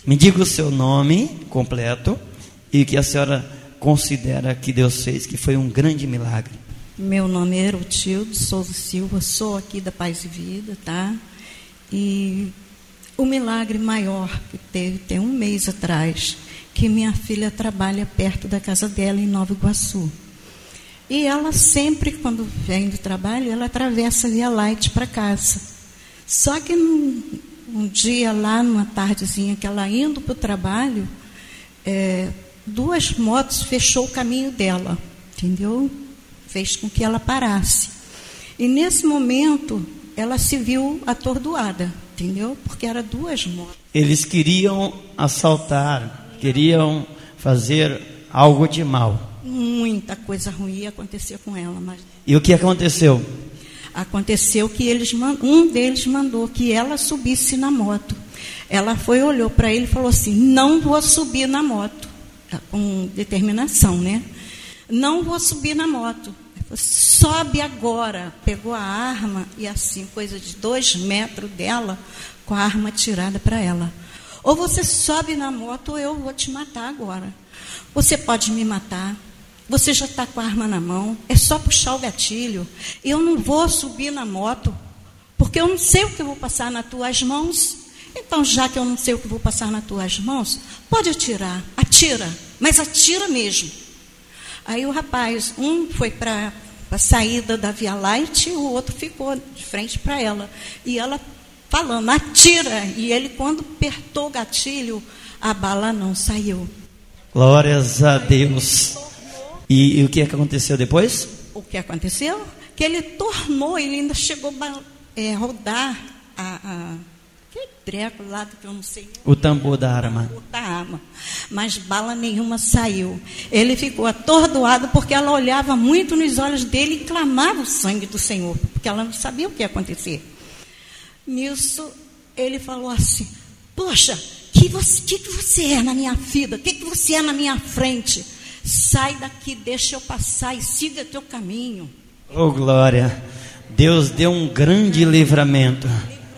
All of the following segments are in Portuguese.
Me diga o seu nome completo e o que a senhora considera que Deus fez, que foi um grande milagre. Meu nome é Erotilde Souza Silva, sou aqui da Paz e Vida, tá? E o milagre maior que teve tem um mês atrás, que minha filha trabalha perto da casa dela em Nova Iguaçu. E ela sempre, quando vem do trabalho, ela atravessa a Via Light para casa. Só que um dia lá, numa tardezinha, que ela indo para o trabalho, 2 motos fechou o caminho dela, entendeu? Fez com que ela parasse. E nesse momento, ela se viu atordoada, entendeu? Porque eram 2 motos. Eles queriam assaltar, queriam fazer algo de mal. Muita coisa ruim ia acontecer com ela. Mas... E o que aconteceu? Aconteceu que um deles mandou que ela subisse na moto. Ela foi, olhou para ele e falou assim: não vou subir na moto. Com determinação, né? Não vou subir na moto. Sobe agora. Pegou a arma e assim, coisa de 2 metros dela, com a arma tirada para ela. Ou você sobe na moto ou eu vou te matar agora. Você pode me matar. Você já está com a arma na mão. É só puxar o gatilho. Eu não vou subir na moto, porque eu não sei o que eu vou passar nas tuas mãos. Então, já que eu não sei o que vou passar nas tuas mãos, pode atirar. Atira, mas atira mesmo. Aí o rapaz, um foi para a saída da Via Light, o outro ficou de frente para ela. E ela falando, atira. E ele, quando apertou o gatilho, a bala não saiu. Glórias a Deus. E o que aconteceu depois? O que aconteceu? Que ele ele ainda chegou a rodar aquele treco lá que eu não sei. O tambor da arma. Mas bala nenhuma saiu. Ele ficou atordoado porque ela olhava muito nos olhos dele e clamava o sangue do Senhor, porque ela não sabia o que ia acontecer. Nisso, ele falou assim: poxa, que você é na minha vida? O que você é na minha frente? Sai daqui, deixa eu passar e siga teu caminho. Oh, glória. Deus deu um grande livramento.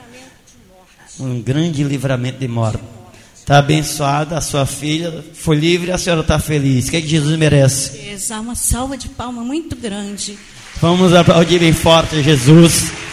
Um grande livramento de morte. Está abençoada a sua filha, foi livre, a senhora está feliz. O que é que Jesus merece? Uma salva de palmas muito grande. Vamos aplaudir bem forte Jesus.